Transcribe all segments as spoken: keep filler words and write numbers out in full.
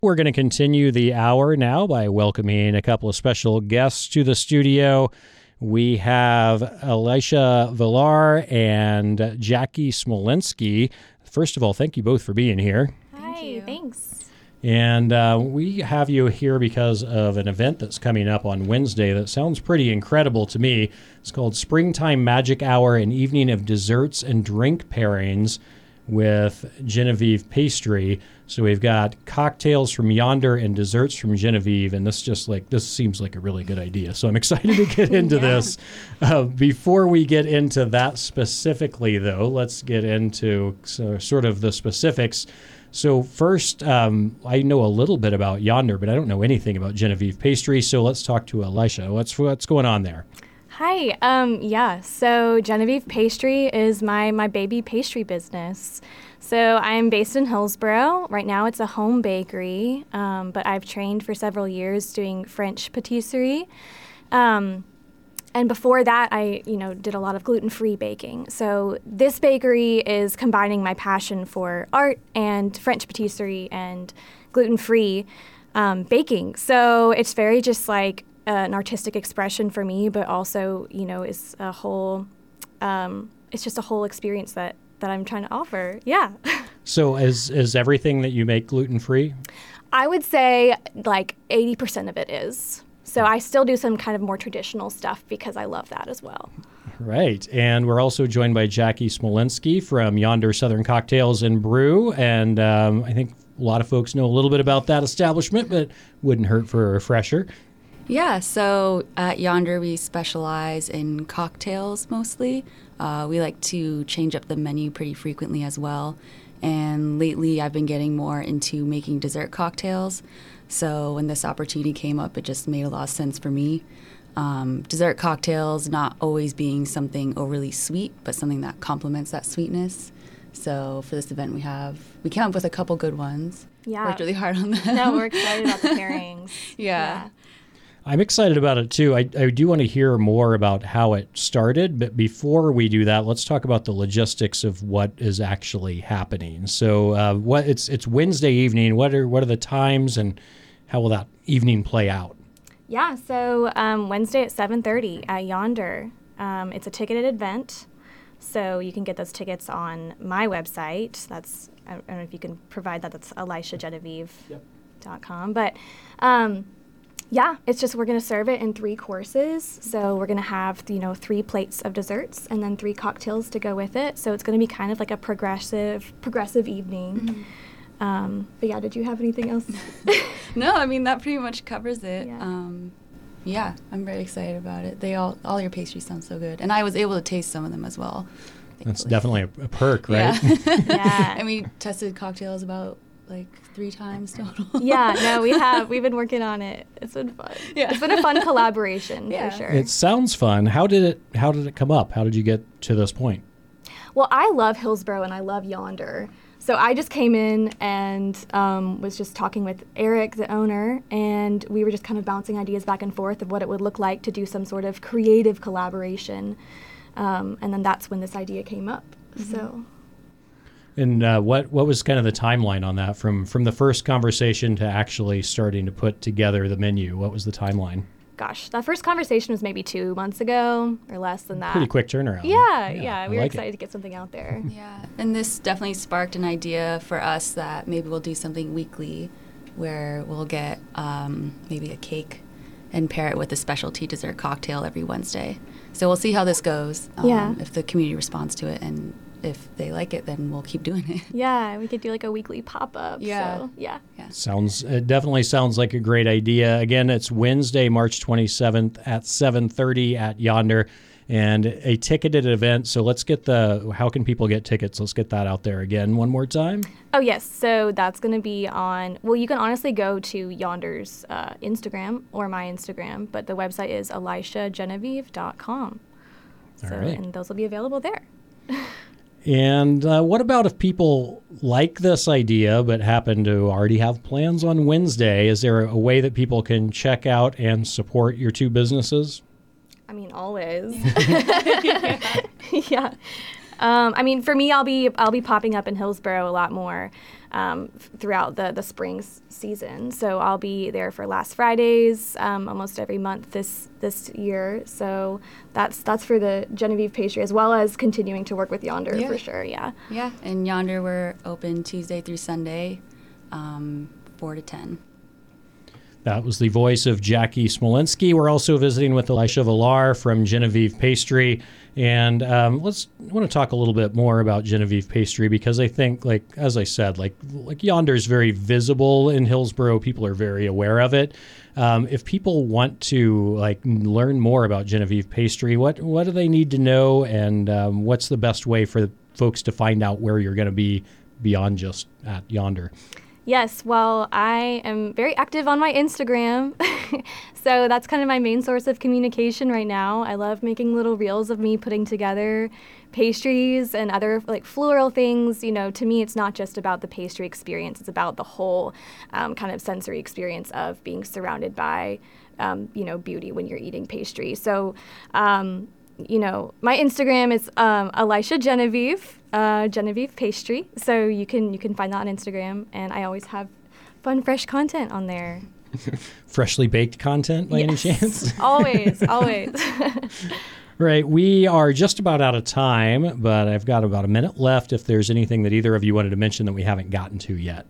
We're going to continue the hour now by welcoming a couple of special guests to the studio. We have Elisha Villar and Jackie Smolinski. First of all, thank you both for being here. Hi, thanks. And uh, we have you here because of an event that's coming up on Wednesday that sounds pretty incredible to me. It's called Springtime Magic Hour, an evening of desserts and drink pairings with Genevieve Pastry. So we've got cocktails from Yonder and desserts from Genevieve, and this just like this seems like a really good idea. So I'm excited to get into yeah. this. Uh, before we get into that specifically, though, let's get into so, sort of the specifics. So first, um, I know a little bit about Yonder, but I don't know anything about Genevieve Pastry. So let's talk to Elisha. What's what's going on there? Hi. Um, yeah. So Genevieve Pastry is my my baby pastry business. So I'm based in Hillsboro. Right now it's a home bakery, um, but I've trained for several years doing French patisserie. Um, and before that, I you know did a lot of gluten-free baking. So this bakery is combining my passion for art and French patisserie and gluten-free um, baking. So it's very just like an artistic expression for me, but also, you know, is a whole, um, it's just a whole experience that, that I'm trying to offer. Yeah. So is, is everything that you make gluten-free? I would say like eighty percent of it is. So I still do some kind of more traditional stuff because I love that as well. Right. And we're also joined by Jackie Smolinski from Yonder Southern Cocktails and Brew. And um, I think a lot of folks know a little bit about that establishment, but wouldn't hurt for a refresher. Yeah, so at Yonder, we specialize in cocktails mostly. Uh, we like to change up the menu pretty frequently as well. And lately, I've been getting more into making dessert cocktails. So when this opportunity came up, it just made a lot of sense for me. Um, dessert cocktails not always being something overly sweet, but something that complements that sweetness. So for this event, we have, we came up with a couple good ones. Yeah. Worked really hard on them. No, we're excited about the pairings. yeah. yeah. I'm excited about it, too. I, I do want to hear more about how it started, but before we do that, let's talk about the logistics of what is actually happening. So uh, what it's it's Wednesday evening. What are what are the times, and how will that evening play out? Yeah, so um, Wednesday at seven thirty at Yonder. Um, it's a ticketed event, so you can get those tickets on my website. That's, I don't know if you can provide that. That's elisha genevieve dot com. Yep. But um, yeah, it's just we're going to serve it in three courses. So we're going to have, you know, three plates of desserts and then three cocktails to go with it. So it's going to be kind of like a progressive progressive evening. Mm-hmm. Um, but yeah, did you have anything else? No, I mean, that pretty much covers it. Yeah. Um, yeah, I'm very excited about it. They all, all your pastries sound so good. And I was able to taste some of them as well. Thankfully. That's definitely a, a perk, right? Yeah. yeah. And we tested cocktails about like three times total. yeah, no, we have. We've been working on it. It's been fun. Yeah. It's been a fun collaboration yeah. for sure. It sounds fun. How did it how did it come up? How did you get to this point? Well, I love Hillsboro and I love Yonder. So I just came in and um, was just talking with Eric, the owner, and we were just kind of bouncing ideas back and forth of what it would look like to do some sort of creative collaboration. Um, and then that's when this idea came up. Mm-hmm. So. And uh, what what was kind of the timeline on that from from the first conversation to actually starting to put together the menu? What was the timeline? Gosh, that first conversation was maybe two months ago or less than that. Pretty quick turnaround. Yeah, yeah. yeah we were like excited it. to get something out there. Yeah, and this definitely sparked an idea for us that maybe we'll do something weekly where we'll get um, maybe a cake and pair it with a specialty dessert cocktail every Wednesday. So we'll see how this goes, um, yeah. if the community responds to it, and if they like it, then we'll keep doing it. Yeah, we could do like a weekly pop-up. Yeah. So, yeah. yeah. Sounds, it definitely sounds like a great idea. Again, it's Wednesday, March twenty-seventh at seven thirty at Yonder, and a ticketed event. So let's get the, how can people get tickets? Let's get that out there again one more time. Oh, yes. So that's going to be on, well, you can honestly go to Yonder's uh, Instagram or my Instagram, but the website is elisha genevieve dot com. So, All right. And those will be available there. And uh, what about if people like this idea but happen to already have plans on Wednesday? Is there a way that people can check out and support your two businesses? I mean, always. yeah. yeah. Um, I mean, for me, I'll be I'll be popping up in Hillsboro a lot more. um, f- throughout the, the spring s- season. So I'll be there for Last Fridays um, almost every month this this year. So that's that's for the Genevieve Pastry, as well as continuing to work with Yonder Yeah. for sure. Yeah. Yeah, and Yonder we're open Tuesday through Sunday, um, four to ten. That was the voice of Jackie Smolinski. We're also visiting with Elisha Villar from Genevieve Pastry. And um, let's I want to talk a little bit more about Genevieve Pastry, because I think, like as I said, like like Yonder is very visible in Hillsboro. People are very aware of it. Um, if people want to like learn more about Genevieve Pastry, what what do they need to know, and um, what's the best way for folks to find out where you're going to be beyond just at Yonder? Yes, well, I am very active on my Instagram. So that's kind of my main source of communication right now. I love making little reels of me putting together pastries and other like floral things. You know, to me, it's not just about the pastry experience. It's about the whole um, kind of sensory experience of being surrounded by, um, you know, beauty when you're eating pastry. So, um, you know, my Instagram is um, Elisha Genevieve, uh, Genevieve Pastry. So you can you can find that on Instagram, and I always have fun, fresh content on there. Freshly baked content by any chance? always, always. Right. We are just about out of time, but I've got about a minute left if there's anything that either of you wanted to mention that we haven't gotten to yet.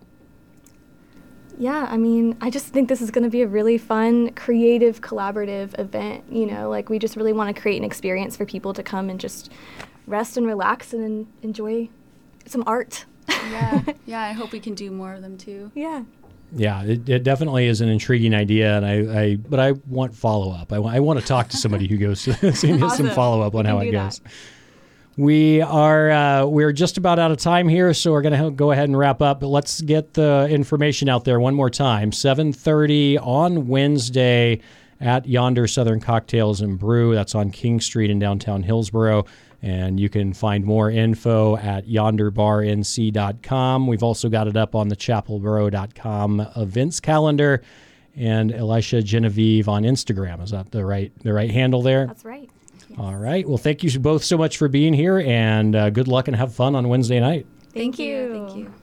Yeah, I mean, I just think this is going to be a really fun, creative, collaborative event. You know, like we just really want to create an experience for people to come and just rest and relax and en- enjoy some art. Yeah, yeah. I hope we can do more of them too. Yeah. Yeah, it, it definitely is an intriguing idea, and I, I but I want follow up. I, wa- I want to talk to somebody who goes to this and get some Awesome. follow up on We how can it do goes. that. We are uh, we're just about out of time here, so we're going to go ahead and wrap up. But let's get the information out there one more time. seven thirty on Wednesday at Yonder Southern Cocktails and Brew. That's on King Street in downtown Hillsboro. And you can find more info at yonder bar n c dot com. We've also got it up on the chapel boro dot com events calendar, and Elisha Genevieve on Instagram. Is that the right the right handle there? That's right. All right. Well, thank you both so much for being here, and uh, good luck and have fun on Wednesday night. Thank, Thank you. you. Thank you.